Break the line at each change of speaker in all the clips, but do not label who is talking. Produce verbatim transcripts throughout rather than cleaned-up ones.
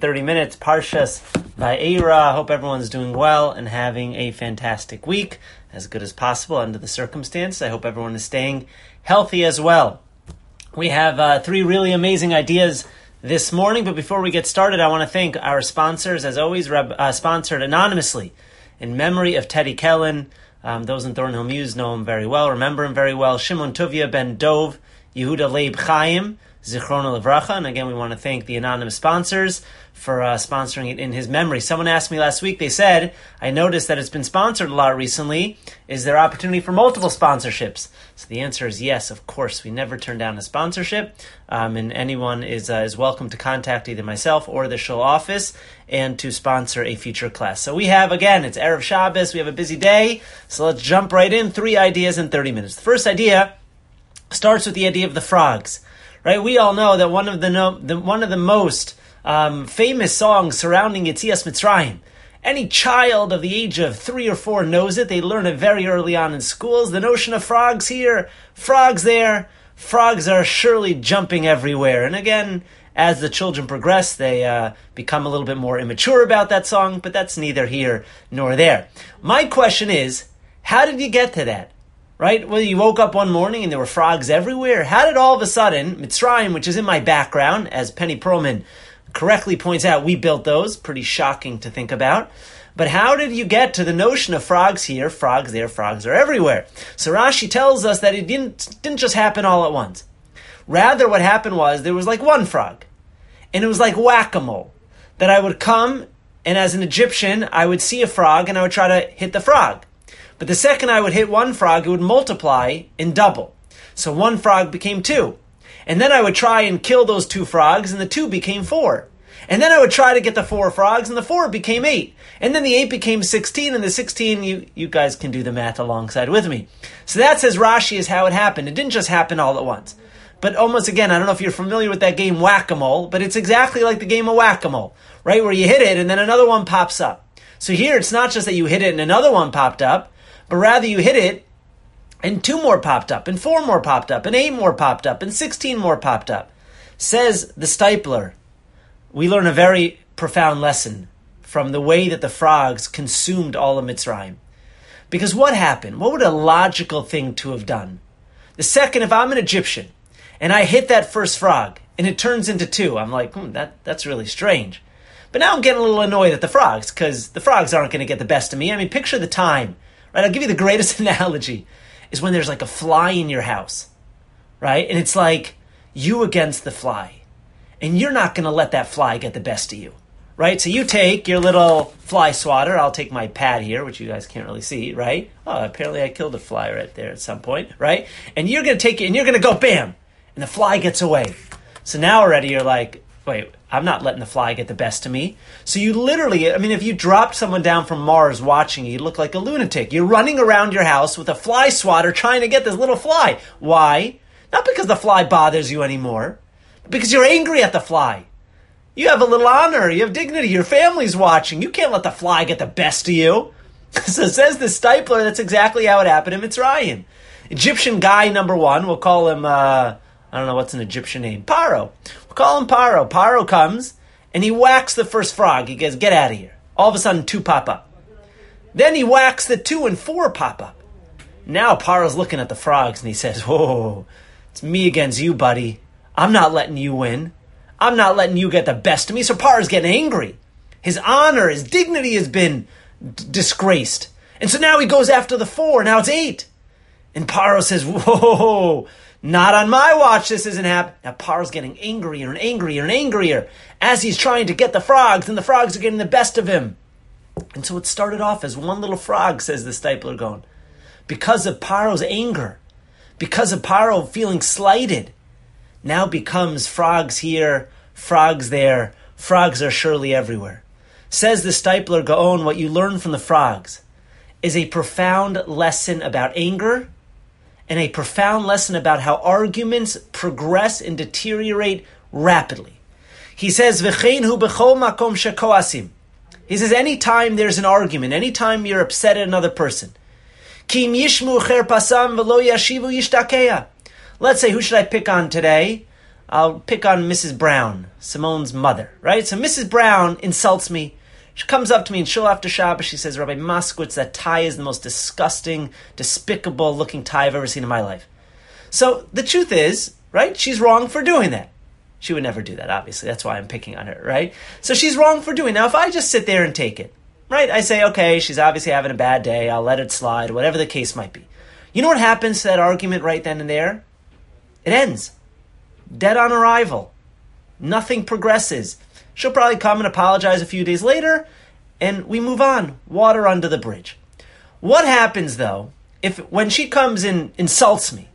thirty minutes, Parshas Va'era. Hope everyone's doing well and having a fantastic week, as good as possible under the circumstances. I hope everyone is staying healthy as well. We have uh, three really amazing ideas this morning, but before we get started, I want to thank our sponsors, as always, Reb, uh, sponsored anonymously in memory of Teddy Kellen. Um, those in Thornhill Muse know him very well, remember him very well. Shimon Tuvia ben Dov, Yehuda Leib Chaim, Zichrono Levracha. And again, we want to thank the anonymous sponsors for uh, sponsoring it in his memory. Someone asked me last week, they said, I noticed that it's been sponsored a lot recently. Is there opportunity for multiple sponsorships? So the answer is yes, of course. We never turn down a sponsorship. Um, and anyone is uh, is welcome to contact either myself or the Shul office and to sponsor a future class. So we have, again, it's Erev Shabbos. We have a busy day. So let's jump right in. Three ideas in thirty minutes. The first idea starts with the idea of the frogs. Right, we all know that one of the, no, the one of the most um, famous songs surrounding Yetzias Mitzrayim. Any child of the age of three or four knows it. They learn it very early on in schools. The notion of frogs here, frogs there. Frogs are surely jumping everywhere. And again, as the children progress, they uh, become a little bit more immature about that song. But that's neither here nor there. My question is, how did you get to that? Right? Well, you woke up one morning and there were frogs everywhere. How did all of a sudden, Mitzrayim, which is in my background, as Penny Perlman correctly points out, we built those. Pretty shocking to think about. But how did you get to the notion of frogs here, frogs there, frogs are everywhere? So Rashi tells us that it didn't, didn't just happen all at once. Rather, what happened was there was like one frog. And it was like whack-a-mole. That I would come, and as an Egyptian, I would see a frog and I would try to hit the frog. But the second I would hit one frog, it would multiply and double. So one frog became two. And then I would try and kill those two frogs, and the two became four. And then I would try to get the four frogs, and the four became eight. And then the eight became sixteen, and the sixteen, you, you guys can do the math alongside with me. So that, says Rashi, is how it happened. It didn't just happen all at once. But almost, again, I don't know if you're familiar with that game Whack-A-Mole, but it's exactly like the game of Whack-A-Mole, right? Where you hit it, and then another one pops up. So here, it's not just that you hit it and another one popped up, but rather you hit it, and two more popped up, and four more popped up, and eight more popped up, and sixteen more popped up. Says the Steipler, we learn a very profound lesson from the way that the frogs consumed all of Mitzrayim. Because what happened? What would a logical thing to have done? The second, if I'm an Egyptian, and I hit that first frog, and it turns into two, I'm like, hmm, that, that's really strange. But now I'm getting a little annoyed at the frogs, because the frogs aren't going to get the best of me. I mean, picture the time. Right, I'll give you the greatest analogy, is when there's like a fly in your house, right? And it's like you against the fly. And you're not going to let that fly get the best of you, right? So you take your little fly swatter. I'll take my pad here, which you guys can't really see, right? Oh, apparently I killed a fly right there at some point, right? And you're going to take it and you're going to go bam, and the fly gets away. So now already you're like, wait, I'm not letting the fly get the best of me. So you literally, I mean, if you dropped someone down from Mars watching you, you'd look like a lunatic. You're running around your house with a fly swatter trying to get this little fly. Why? Not because the fly bothers you anymore, but because you're angry at the fly. You have a little honor. You have dignity. Your family's watching. You can't let the fly get the best of you. So says the Steipler, that's exactly how it happened in Mitzrayim. Egyptian guy number one, we'll call him, uh, I don't know what's an Egyptian name, Paro. We'll call him Paro. Paro comes, and he whacks the first frog. He goes, get out of here. All of a sudden, two pop up. Then he whacks the two, and four pop up. Now Paro's looking at the frogs, and he says, whoa, it's me against you, buddy. I'm not letting you win. I'm not letting you get the best of me. So Paro's getting angry. His honor, his dignity has been d- disgraced. And so now he goes after the four. Now it's eight. And Paro says, whoa, not on my watch, this isn't happening. Now Paro's getting angrier and angrier and angrier as he's trying to get the frogs, and the frogs are getting the best of him. And so it started off as one little frog, says the Steipler going. Because of Paro's anger, because of Paro feeling slighted, now becomes frogs here, frogs there, frogs are surely everywhere. Says the Steipler Gaon, what you learn from the frogs is a profound lesson about anger, and a profound lesson about how arguments progress and deteriorate rapidly. He says, V'chein hu b'chol makom shekoasim. He says, anytime there's an argument, anytime you're upset at another person, ki im yishmu cherpasam v'lo yashivu yishtakeya. Let's say, who should I pick on today? I'll pick on Missus Brown, Simone's mother, right? So Missus Brown insults me. She comes up to me and shul after Shabbos, she says, Rabbi Moskowitz, that tie is the most disgusting, despicable looking tie I've ever seen in my life. So the truth is, right, she's wrong for doing that. She would never do that, obviously. That's why I'm picking on her, right? So she's wrong for doing it. Now, if I just sit there and take it, right, I say, okay, she's obviously having a bad day. I'll let it slide, whatever the case might be. You know what happens to that argument right then and there? It ends. Dead on arrival. Nothing progresses. She'll probably come and apologize a few days later, and we move on. Water under the bridge. What happens, though, if when she comes and insults me,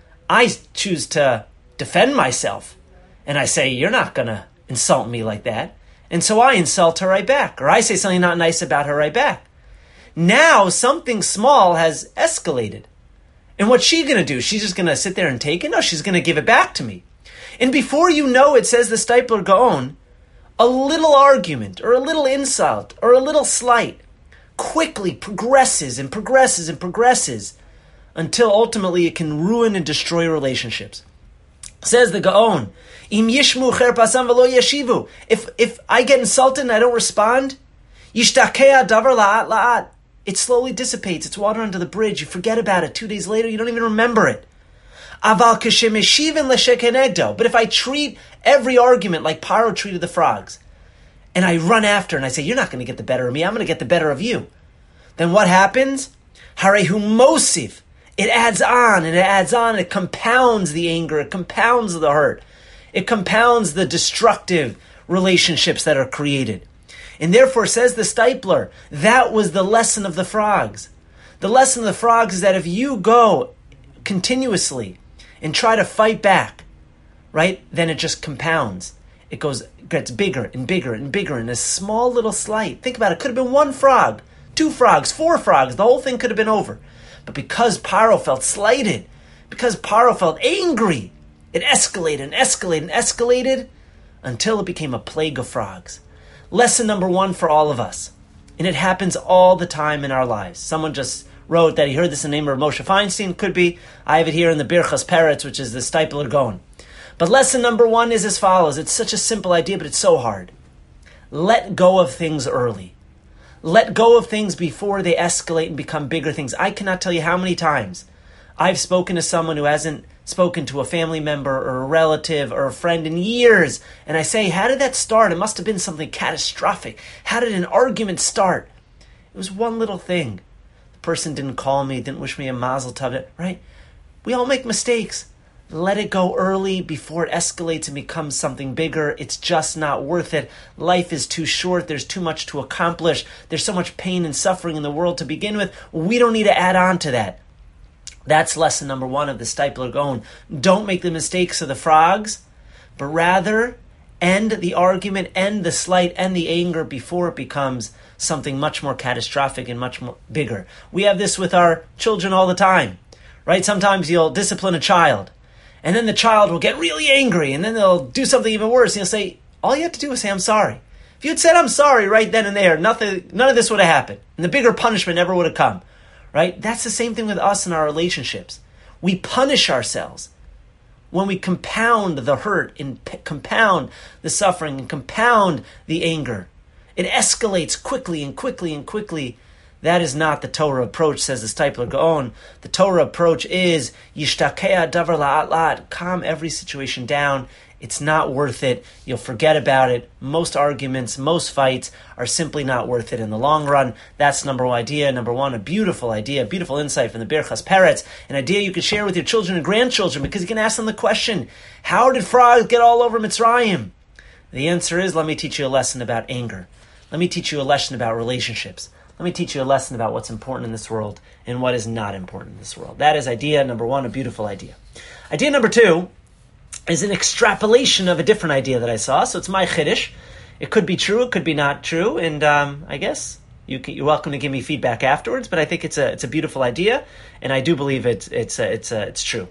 I choose to defend myself, and I say, you're not going to insult me like that, and so I insult her right back, or I say something not nice about her right back. Now, something small has escalated. And what's she going to do? She's just going to sit there and take it? No, she's going to give it back to me. And before you know it, says the Steipler Gaon, a little argument or a little insult or a little slight quickly progresses and progresses and progresses until ultimately it can ruin and destroy relationships. Says the Gaon, Im yishmu cherpasam v'lo yeshivu. If if I get insulted and I don't respond, yishtakea davar la'at la'at. It slowly dissipates. It's water under the bridge. You forget about it. Two days later, you don't even remember it. Aval k'shemeshivin l'shekenegdo. But if I treat every argument like Paro treated the frogs, and I run after and I say, you're not going to get the better of me, I'm going to get the better of you, then what happens? Harehu mosif. It adds on and it adds on. It compounds the anger. It compounds the hurt. It compounds the destructive relationships that are created. And therefore, says the Steipler, that was the lesson of the frogs. The lesson of the frogs is that if you go continuously and try to fight back, right, then it just compounds. It goes, gets bigger and bigger and bigger in a small little slight. Think about it. It could have been one frog, two frogs, four frogs. The whole thing could have been over. But because Paro felt slighted, because Paro felt angry, it escalated and escalated and escalated until it became a plague of frogs. Lesson number one for all of us. And it happens all the time in our lives. Someone just wrote that he heard this in the name of Moshe Feinstein. Could be. I have it here in the Birchas Peretz, which is the Steipler Gaon. But lesson number one is as follows. It's such a simple idea, but it's so hard. Let go of things early. Let go of things before they escalate and become bigger things. I cannot tell you how many times I've spoken to someone who hasn't spoken to a family member or a relative or a friend in years, and I say, how did that start? It must have been something catastrophic. How did an argument start? It was one little thing. The person didn't call me, didn't wish me a mazel tov, right? We all make mistakes. Let it go early before it escalates and becomes something bigger. It's just not worth it. Life is too short. There's too much to accomplish. There's so much pain and suffering in the world to begin with. We don't need to add on to that. That's lesson number one of the Steipler Gaon. Don't make the mistakes of the frogs, but rather end the argument, end the slight, end the anger before it becomes something much more catastrophic and much more bigger. We have this with our children all the time, right? Sometimes you'll discipline a child, and then the child will get really angry, and then they'll do something even worse. And you'll say, all you have to do is say, I'm sorry. If you had said, I'm sorry right then and there, nothing, none of this would have happened. And the bigger punishment never would have come, right? That's the same thing with us in our relationships. We punish ourselves when we compound the hurt and p- compound the suffering and compound the anger. It escalates quickly and quickly and quickly. That is not the Torah approach, says the Steipler Gaon. The Torah approach is yishtakea davar la'at la'at. Calm every situation down. It's not worth it. You'll forget about it. Most arguments, most fights are simply not worth it in the long run. That's number one idea. Number one, a beautiful idea, a beautiful insight from the Birchas Peretz, an idea you could share with your children and grandchildren, because you can ask them the question, how did frogs get all over Mitzrayim? The answer is, let me teach you a lesson about anger. Let me teach you a lesson about relationships. Let me teach you a lesson about what's important in this world and what is not important in this world. That is idea number one, a beautiful idea. Idea number two is an extrapolation of a different idea that I saw. So it's my chiddush. It could be true, it could be not true, and um, I guess you can, you're welcome to give me feedback afterwards. But I think it's a it's a beautiful idea, and I do believe it's it's uh, it's uh, it's true.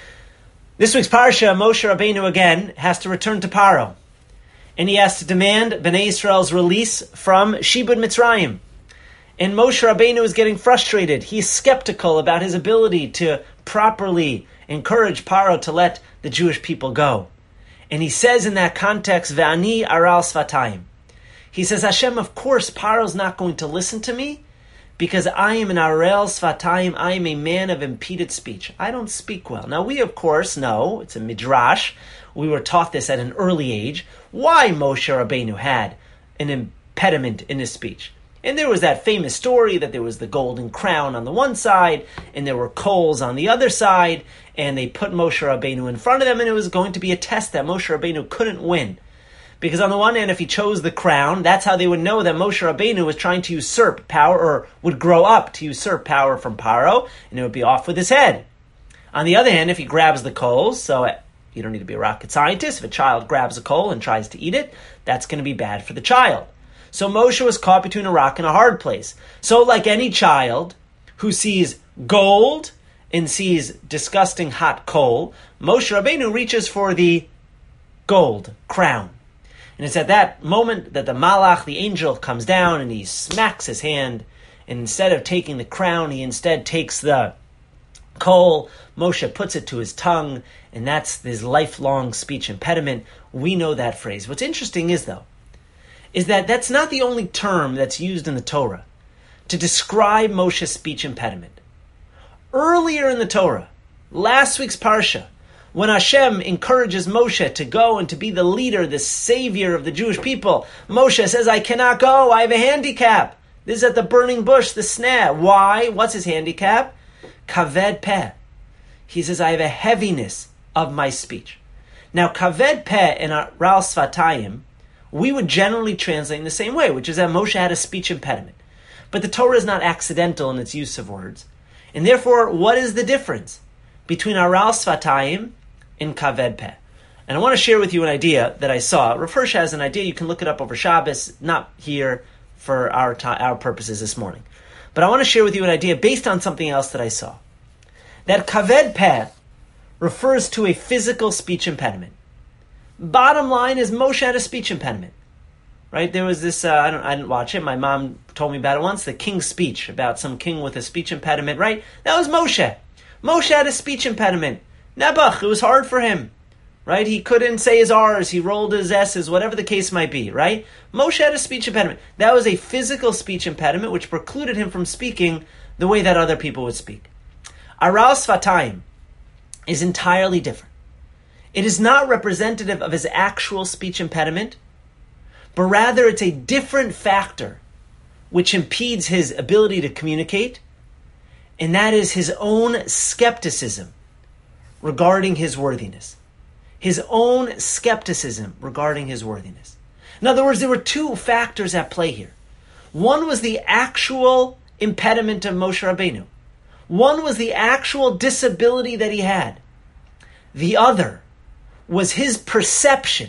This week's parsha, Moshe Rabbeinu again has to return to Paro, and he has to demand Bnei Israel's release from Shibud Mitzrayim. And Moshe Rabbeinu is getting frustrated. He's skeptical about his ability to properly encourage Paro to let the Jewish people go. And he says in that context, Ve'ani aral svatayim. He says, Hashem, of course, Paro's not going to listen to me because I am an aral svatayim. I am a man of impeded speech. I don't speak well. Now, we, of course, know, it's a midrash. We were taught this at an early age, why Moshe Rabbeinu had an impediment in his speech. And there was that famous story that there was the golden crown on the one side, and there were coals on the other side, and they put Moshe Rabbeinu in front of them, and it was going to be a test that Moshe Rabbeinu couldn't win. Because on the one hand, if he chose the crown, that's how they would know that Moshe Rabbeinu was trying to usurp power, or would grow up to usurp power from Paro, and it would be off with his head. On the other hand, if he grabs the coals, so you don't need to be a rocket scientist, if a child grabs a coal and tries to eat it, that's going to be bad for the child. So Moshe was caught between a rock and a hard place. So like any child who sees gold and sees disgusting hot coal, Moshe Rabbeinu reaches for the gold crown. And it's at that moment that the malach, the angel, comes down and he smacks his hand. And instead of taking the crown, he instead takes the coal. Moshe puts it to his tongue, and that's his lifelong speech impediment. We know that phrase. What's interesting is, though, is that that's not the only term that's used in the Torah to describe Moshe's speech impediment. Earlier in the Torah, last week's Parsha, when Hashem encourages Moshe to go and to be the leader, the savior of the Jewish people, Moshe says, I cannot go, I have a handicap. This is at the burning bush, the snare. Why? What's his handicap? Kaved peh. He says, I have a heaviness of my speech. Now, kaved peh in Ral Svatayim, we would generally translate in the same way, which is that Moshe had a speech impediment. But the Torah is not accidental in its use of words. And therefore, what is the difference between Aral Svatayim and Kaved Peh? And I want to share with you an idea that I saw. Rav Hirsch has an idea. You can look it up over Shabbos, not here for our ta- our purposes this morning. But I want to share with you an idea based on something else that I saw. That Kaved Peh refers to a physical speech impediment. Bottom line is Moshe had a speech impediment, right? There was this, uh, I don't, I didn't watch it. My mom told me about it once, the king's speech, about some king with a speech impediment, right? That was Moshe. Moshe had a speech impediment. Nebuch, it was hard for him, right? He couldn't say his R's, he rolled his S's, whatever the case might be, right? Moshe had a speech impediment. That was a physical speech impediment which precluded him from speaking the way that other people would speak. Aral Svatayim is entirely different. It is not representative of his actual speech impediment, but rather it's a different factor which impedes his ability to communicate, and that is his own skepticism regarding his worthiness. His own skepticism regarding his worthiness. In other words, there were two factors at play here. One was the actual impediment of Moshe Rabbeinu. One was the actual disability that he had. The other was his perception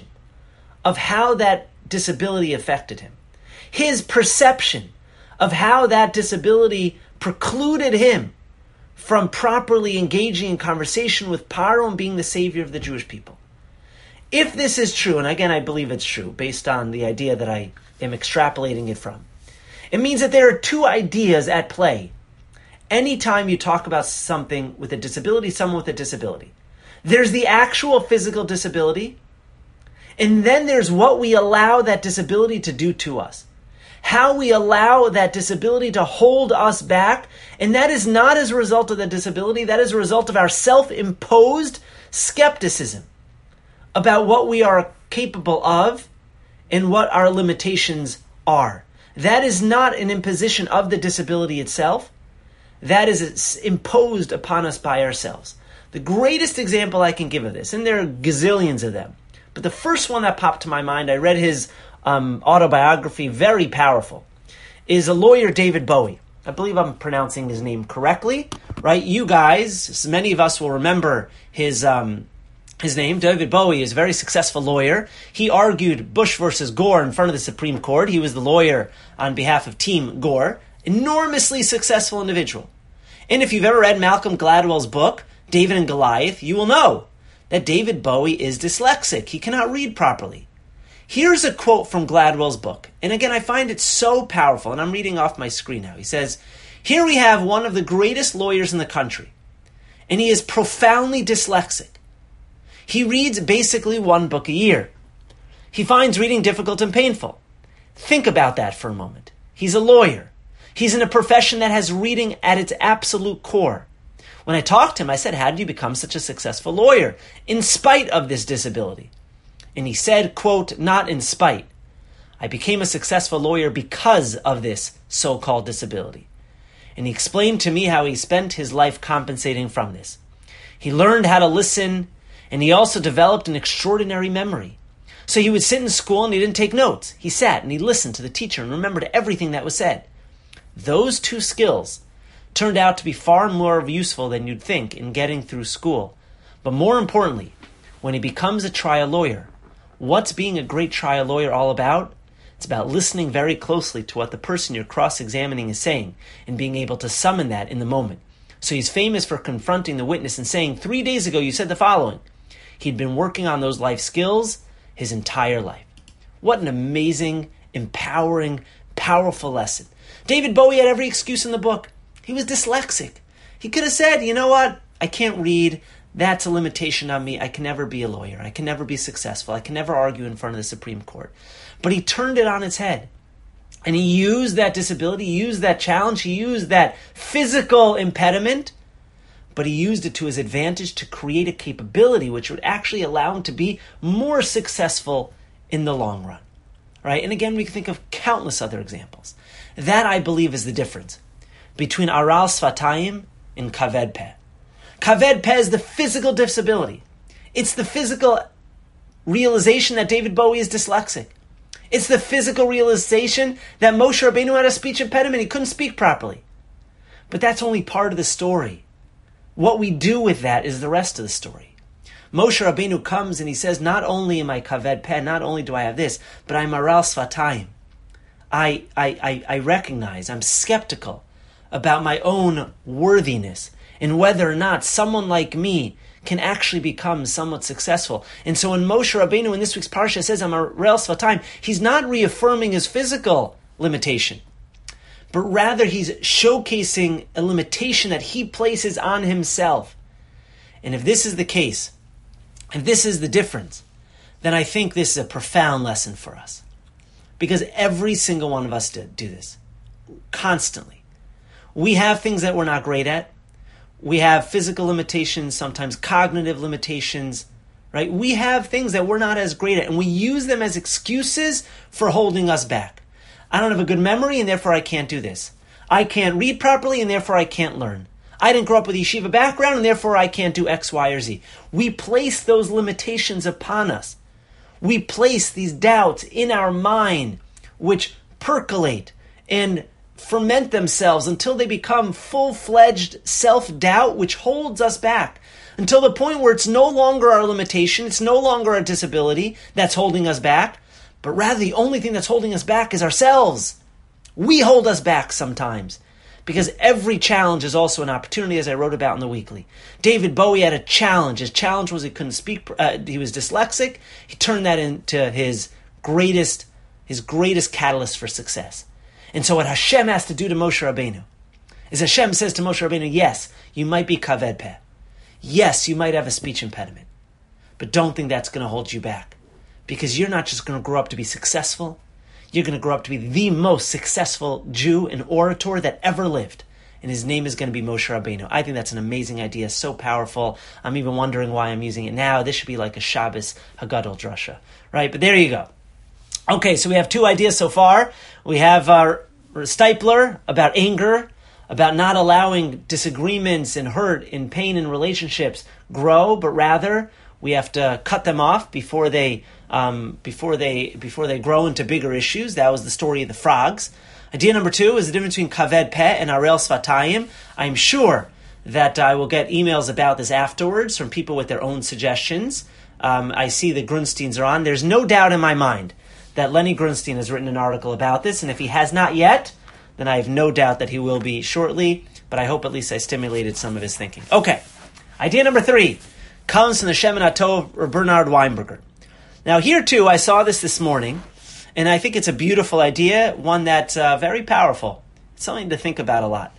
of how that disability affected him. His perception of how that disability precluded him from properly engaging in conversation with Paro and being the savior of the Jewish people. If this is true, and again I believe it's true, based on the idea that I am extrapolating it from, it means that there are two ideas at play anytime you talk about something with a disability, someone with a disability. There's the actual physical disability, and then there's what we allow that disability to do to us. How we allow that disability to hold us back, and that is not as a result of the disability, that is a result of our self-imposed skepticism about what we are capable of and what our limitations are. That is not an imposition of the disability itself. That is imposed upon us by ourselves. The greatest example I can give of this, and there are gazillions of them, but the first one that popped to my mind, I read his um, autobiography, very powerful, is a lawyer, David Bowie. I believe I'm pronouncing his name correctly, right? You guys, many of us will remember his um, his name. David Bowie is a very successful lawyer. He argued Bush versus Gore in front of the Supreme Court. He was the lawyer on behalf of Team Gore. Enormously successful individual. And if you've ever read Malcolm Gladwell's book, David and Goliath, you will know that David Bowie is dyslexic. He cannot read properly. Here's a quote from Gladwell's book. And again, I find it so powerful, and I'm reading off my screen now. He says, here we have one of the greatest lawyers in the country, and he is profoundly dyslexic. He reads basically one book a year. He finds reading difficult and painful. Think about that for a moment. He's a lawyer. He's in a profession that has reading at its absolute core. When I talked to him, I said, how did you become such a successful lawyer in spite of this disability? And he said, quote, not in spite. I became a successful lawyer because of this so-called disability. And he explained to me how he spent his life compensating from this. He learned how to listen, and he also developed an extraordinary memory. So he would sit in school and he didn't take notes. He sat and he listened to the teacher and remembered everything that was said. Those two skills turned out to be far more useful than you'd think in getting through school. But more importantly, when he becomes a trial lawyer, what's being a great trial lawyer all about? It's about listening very closely to what the person you're cross-examining is saying and being able to summon that in the moment. So he's famous for confronting the witness and saying, three days ago you said the following. He'd been working on those life skills his entire life. What an amazing, empowering, powerful lesson. David Bowie had every excuse in the book. He was dyslexic. He could have said, you know what? I can't read. That's a limitation on me. I can never be a lawyer. I can never be successful. I can never argue in front of the Supreme Court. But he turned it on its head. And he used that disability, he used that challenge, he used that physical impediment, but he used it to his advantage to create a capability which would actually allow him to be more successful in the long run. Right? And again, we can think of countless other examples. That, I believe, is the difference between Aral Sfatayim and Kaved Peh. Kaved Peh is the physical disability. It's the physical realization that David Bowie is dyslexic. It's the physical realization that Moshe Rabbeinu had a speech impediment. He couldn't speak properly. But that's only part of the story. What we do with that is the rest of the story. Moshe Rabbeinu comes and he says, not only am I Kaved Peh, not only do I have this, but I'm Aral Sfatayim. I, I, I, I recognize, I'm skeptical about my own worthiness and whether or not someone like me can actually become somewhat successful. And so when Moshe Rabbeinu in this week's parsha says, I'm Aral Sfatayim, he's not reaffirming his physical limitation, but rather he's showcasing a limitation that he places on himself. And if this is the case, if this is the difference, then I think this is a profound lesson for us. Because every single one of us do, do this constantly. We have things that we're not great at. We have physical limitations, sometimes cognitive limitations, right? We have things that we're not as great at, and we use them as excuses for holding us back. I don't have a good memory, and therefore I can't do this. I can't read properly, and therefore I can't learn. I didn't grow up with a yeshiva background, and therefore I can't do X, Y, or Z. We place those limitations upon us. We place these doubts in our mind, which percolate and ferment themselves until they become full-fledged self-doubt, which holds us back until the point where it's no longer our limitation, it's no longer our disability that's holding us back, but rather the only thing that's holding us back is ourselves. We hold us back sometimes because every challenge is also an opportunity, as I wrote about in the weekly. David Bowie had a challenge. His challenge was he couldn't speak, uh, he was dyslexic. He turned that into his greatest, his greatest catalyst for success. And so what Hashem has to do to Moshe Rabbeinu is Hashem says to Moshe Rabbeinu, yes, you might be Kaved Peh. Yes, you might have a speech impediment. But don't think that's going to hold you back. Because you're not just going to grow up to be successful. You're going to grow up to be the most successful Jew and orator that ever lived. And his name is going to be Moshe Rabbeinu. I think that's an amazing idea, so powerful. I'm even wondering why I'm using it now. This should be like a Shabbos Hagadol drasha. Right? But there you go. Okay, so we have two ideas so far. We have our Steipler about anger, about not allowing disagreements and hurt and pain in relationships grow, but rather we have to cut them off before they um, before they before they grow into bigger issues. That was the story of the frogs. Idea number two is the difference between Kaved Peh and Aral Sfatayim. I'm sure that I will get emails about this afterwards from people with their own suggestions. Um, I see the Grunsteins are on. There's no doubt in my mind that Lenny Grunstein has written an article about this, and if he has not yet, then I have no doubt that he will be shortly, but I hope at least I stimulated some of his thinking. Okay, idea number three comes from the Shemin HaTov or Bernard Weinberger. Now here too, I saw this this morning, and I think it's a beautiful idea, one that's uh, very powerful. It's something to think about a lot.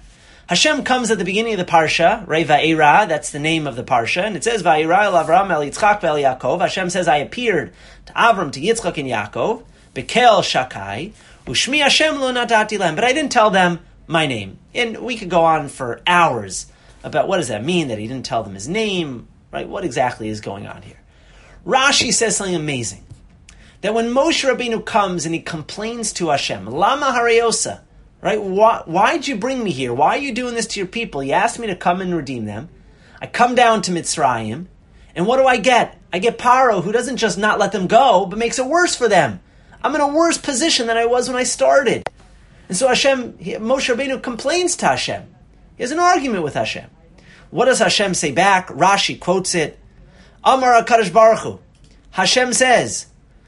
Hashem comes at the beginning of the parsha, right? Va'era, that's the name of the parsha, and it says Va'era el Avram el Yitzchak ve'el Yaakov. Hashem says, I appeared to Avram, to Yitzchak, and Yaakov, Bekel Shakai, Ushmi Hashem lo natati lem. But I didn't tell them my name. And we could go on for hours about what does that mean, that he didn't tell them his name, right? What exactly is going on here? Rashi says something amazing. That when Moshe Rabbeinu comes and he complains to Hashem, Lama Hariosa, right? Why, why'd you bring me here? Why are you doing this to your people? You asked me to come and redeem them. I come down to Mitzrayim, and what do I get? I get Paro, who doesn't just not let them go, but makes it worse for them. I'm in a worse position than I was when I started. And so Hashem, Moshe Rabbeinu complains to Hashem. He has an argument with Hashem. What does Hashem say back? Rashi quotes it. Amar HaKadosh Baruch Hu. Hashem says,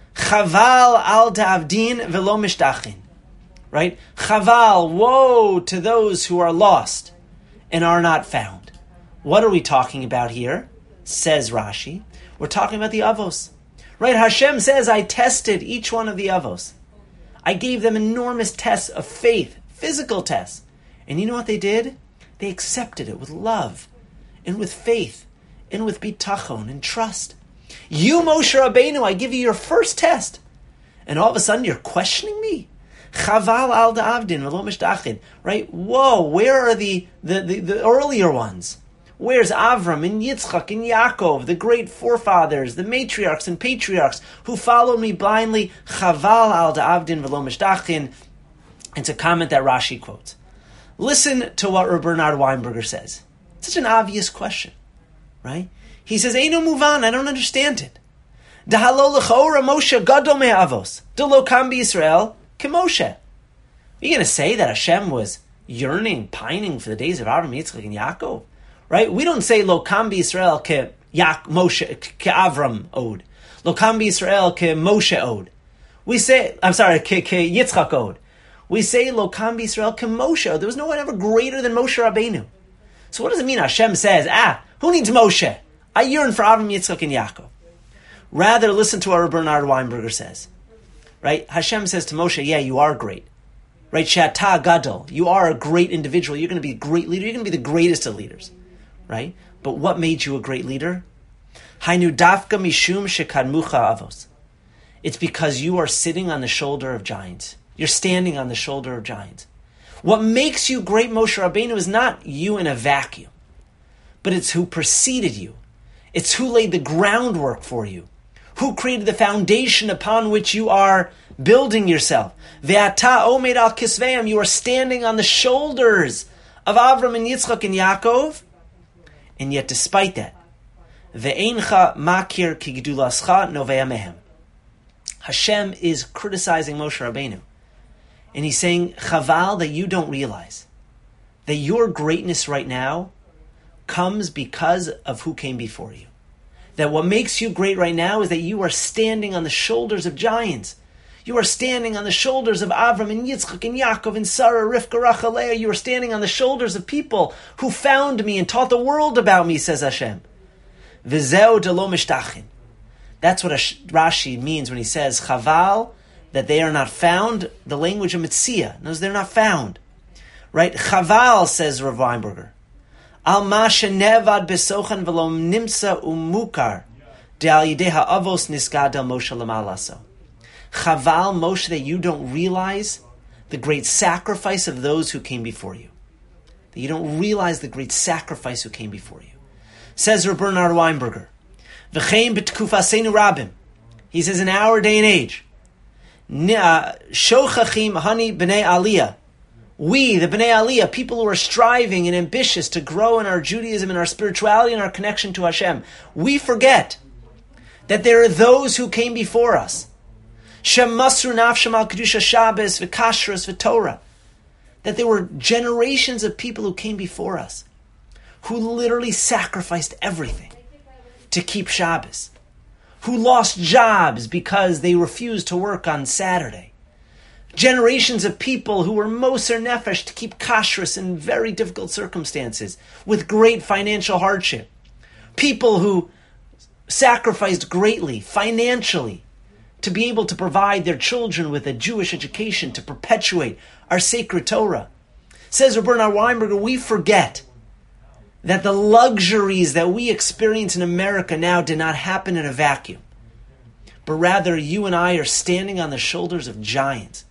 Chaval al ta'avdin velo mishtachin. Right? Chaval, woe to those who are lost and are not found. What are we talking about here? Says Rashi. We're talking about the Avos. Right? Hashem says, I tested each one of the Avos. I gave them enormous tests of faith, physical tests. And you know what they did? They accepted it with love and with faith and with bitachon and trust. You, Moshe Rabbeinu, I give you your first test. And all of a sudden you're questioning me? Chaval al da'avdin v'lo mishdachin. Right? Whoa, where are the, the, the, the earlier ones? Where's Avram and Yitzchak and Yaakov, the great forefathers, the matriarchs and patriarchs who followed me blindly? Chaval al da'avdin v'lo mishdachin. It's a comment that Rashi quotes. Listen to what Bernard Weinberger says. It's such an obvious question, right? He says, Eino muvan, I don't understand it. Dahalo l'chora Moshe gadol me'avos, delo kam b'Yisrael k'Moshe. Are you going to say that Hashem was yearning, pining for the days of Avram, Yitzchak, and Yaakov? Right? We don't say lo kam b'Yisrael ke Yak Moshe ke Avram od, lo kam b'Yisrael ke Moshe od. We say, I'm sorry, ke ke Yitzchak od. We say lo kam b'Yisrael ke Moshe. There was no one ever greater than Moshe Rabbeinu. So what does it mean? Hashem says, ah, who needs Moshe? I yearn for Avram, Yitzchak, and Yaakov. Rather, listen to what Bernard Weinberger says. Right? Hashem says to Moshe, yeah, you are great. Right? Shata gadol. You are a great individual. You're going to be a great leader. You're going to be the greatest of leaders. Right? But what made you a great leader? Hainu dafka mishum shekadmucha avos. It's because you are sitting on the shoulder of giants. You're standing on the shoulder of giants. What makes you great, Moshe Rabbeinu, is not you in a vacuum, but it's who preceded you. It's who laid the groundwork for you, who created the foundation upon which you are building yourself. Ve'ata omed al kisveim, you are standing on the shoulders of Avram and Yitzchak and Yaakov, and yet despite that, ve'eincha makir ki gedulascha novea mehem. Hashem is criticizing Moshe Rabbeinu. And he's saying, Chaval, that you don't realize that your greatness right now comes because of who came before you. That what makes you great right now is that you are standing on the shoulders of giants. You are standing on the shoulders of Avram and Yitzchak and Yaakov and Sarah, Rivka, Rachel, Leah. You are standing on the shoulders of people who found me and taught the world about me, says Hashem. V'zeu de lo mishtachin. That's what Rashi means when he says, Chaval, that they are not found, the language of Metzia. Knows they're not found. Right? Chaval, says Rav Weinberger. Al ma shenevad besochan v'lo nimsa umukar de'al yidei ha'avos nisgad el Moshe lamalaso. Chaval, Moshe, that you don't realize the great sacrifice of those who came before you. That you don't realize the great sacrifice who came before you. Says Rav Bernard Weinberger. V'chein b'tkufasenu rabim. He says, in our day and age, Shochachim hani b'nei aliyah. We, the b'nei aliyah, people who are striving and ambitious to grow in our Judaism and our spirituality and our connection to Hashem, we forget that there are those who came before us. Shem masru nafshem al kedusha Shabbos v'kashrus v'Torah. That there were generations of people who came before us, who literally sacrificed everything to keep Shabbos, who lost jobs because they refused to work on Saturday. Generations of people who were moser nefesh to keep kashrus in very difficult circumstances with great financial hardship. People who sacrificed greatly financially to be able to provide their children with a Jewish education to perpetuate our sacred Torah. Says Bernard Weinberger, we forget that the luxuries that we experience in America now did not happen in a vacuum, but rather you and I are standing on the shoulders of giants.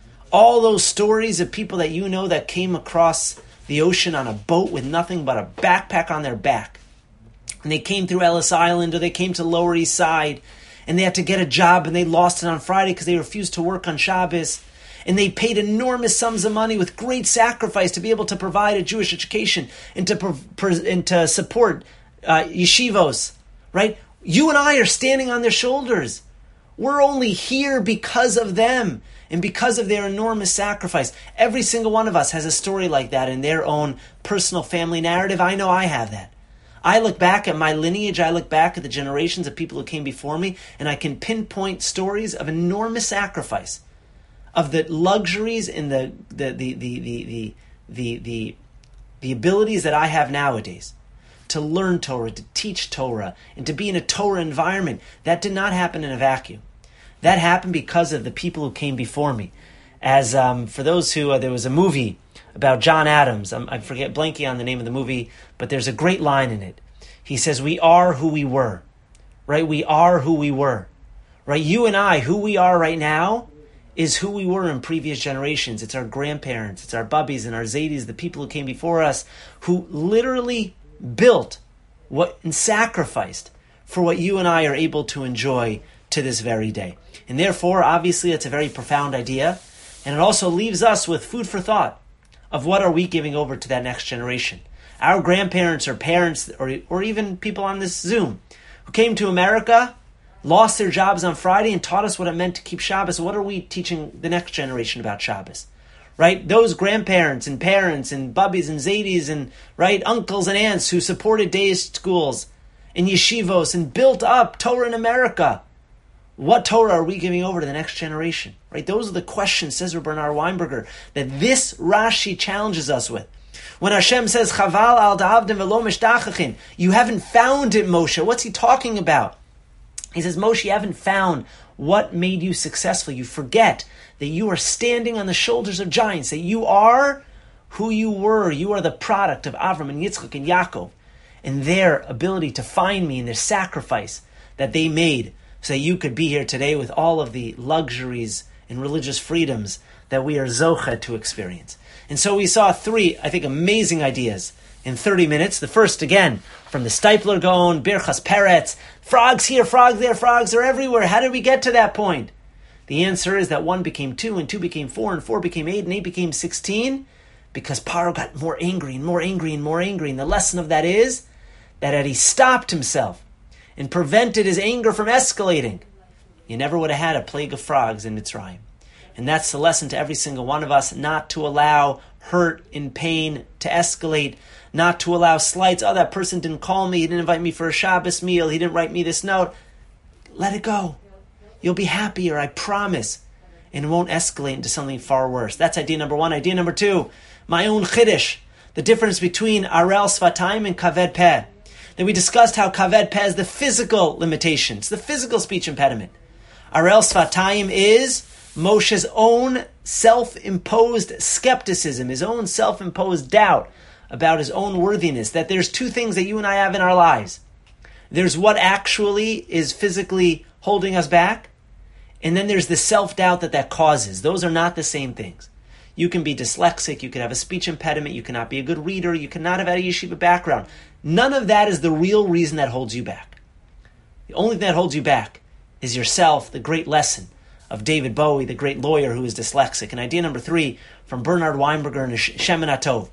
All those stories of people that you know that came across the ocean on a boat with nothing but a backpack on their back. And they came through Ellis Island or they came to Lower East Side and they had to get a job and they lost it on Friday because they refused to work on Shabbos. And they paid enormous sums of money with great sacrifice to be able to provide a Jewish education and to, pro- pro- and to support uh, yeshivos, right? You and I are standing on their shoulders. We're only here because of them and because of their enormous sacrifice. Every single one of us has a story like that in their own personal family narrative. I know I have that. I look back at my lineage, I look back at the generations of people who came before me, and I can pinpoint stories of enormous sacrifice, of the luxuries and the the the the the the the, the, the abilities that I have nowadays to learn Torah, to teach Torah, and to be in a Torah environment. That did not happen in a vacuum. That happened because of the people who came before me. As um, for those who, uh, there was a movie about John Adams. I'm, I forget, blanking on the name of the movie, but there's a great line in it. He says, we are who we were, right? We are who we were, right? You and I, who we are right now, is who we were in previous generations. It's our grandparents, it's our bubbies and our zaydis, the people who came before us, who literally built what and sacrificed for what you and I are able to enjoy to this very day. And therefore, obviously, it's a very profound idea, and it also leaves us with food for thought of what are we giving over to that next generation. Our grandparents or parents, or, or even people on this Zoom, who came to America, lost their jobs on Friday and taught us what it meant to keep Shabbos. What are we teaching the next generation about Shabbos? Right? Those grandparents and parents and bubbies and zaydis and right uncles and aunts who supported day schools and yeshivos and built up Torah in America. What Torah are we giving over to the next generation? Right? Those are the questions, says Bernard Weinberger, that this Rashi challenges us with. When Hashem says, Chaval al da'avdim velo mishtachachin, you haven't found it, Moshe. What's he talking about? He says, Moshe, you haven't found what made you successful. You forget that you are standing on the shoulders of giants, that you are who you were. You are the product of Avram and Yitzchak and Yaakov, and their ability to find me and their sacrifice that they made so that you could be here today with all of the luxuries and religious freedoms that we are zocha to experience. And so we saw three, I think, amazing ideas in thirty minutes. The first, again, from the Steipler Gaon, Birchas Peretz, frogs here, frogs there, frogs are everywhere. How did we get to that point? The answer is that one became two, and two became four, and four became eight, and eight became sixteen, because Paro got more angry and more angry and more angry. And the lesson of that is that had he stopped himself and prevented his anger from escalating, you never would have had a plague of frogs in Mitzrayim. And that's the lesson to every single one of us, not to allow hurt and pain to escalate, not to allow slights. Oh, that person didn't call me, he didn't invite me for a Shabbos meal, he didn't write me this note. Let it go. You'll be happier, I promise. And it won't escalate into something far worse. That's idea number one. Idea number two, my own chiddush, the difference between Arel Svatayim and Kaved Peh. Then we discussed how Kaved Peh is the physical limitations, the physical speech impediment. Arel Svatayim is Moshe's own self-imposed skepticism, his own self-imposed doubt about his own worthiness, that there's two things that you and I have in our lives. There's what actually is physically holding us back, and then there's the self-doubt that that causes. Those are not the same things. You can be dyslexic, you can have a speech impediment, you cannot be a good reader, you cannot have had a yeshiva background. None of that is the real reason that holds you back. The only thing that holds you back is yourself, the great lesson of David Bowie, the great lawyer who is dyslexic. And idea number three, from Bernard Weinberger and Shemin HaTov.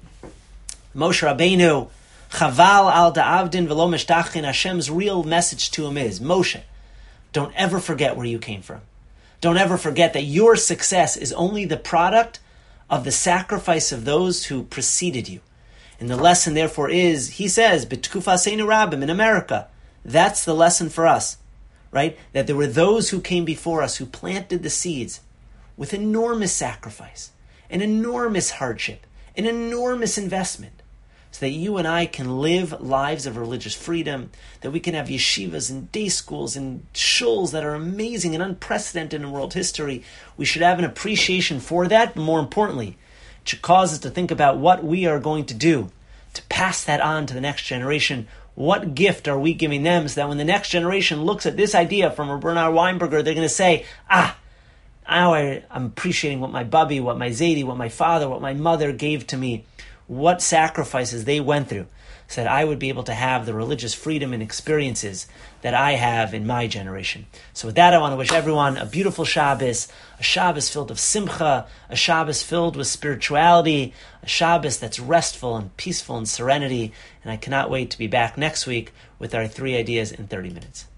Moshe Rabbeinu, Chaval al da'avdin velo mishtachin, Hashem's real message to him is, Moshe, don't ever forget where you came from. Don't ever forget that your success is only the product of the sacrifice of those who preceded you. And the lesson, therefore, is, he says, B'tkufaseinu Rabbim, in America. That's the lesson for us, right? That there were those who came before us who planted the seeds with enormous sacrifice, an enormous hardship, an enormous investment, so that you and I can live lives of religious freedom, that we can have yeshivas and day schools and shuls that are amazing and unprecedented in world history. We should have an appreciation for that, but more importantly, It should cause us to think about what we are going to do to pass that on to the next generation. What gift are we giving them so that when the next generation looks at this idea from a Bernard Weinberger, they're going to say, ah, now I, I'm appreciating what my Bubby, what my Zaidi, what my father, what my mother gave to me, what sacrifices they went through, so that I would be able to have the religious freedom and experiences that I have in my generation. So with that, I want to wish everyone a beautiful Shabbos, a Shabbos filled with simcha, a Shabbos filled with spirituality, a Shabbos that's restful and peaceful and serenity, and I cannot wait to be back next week with our three ideas in thirty minutes.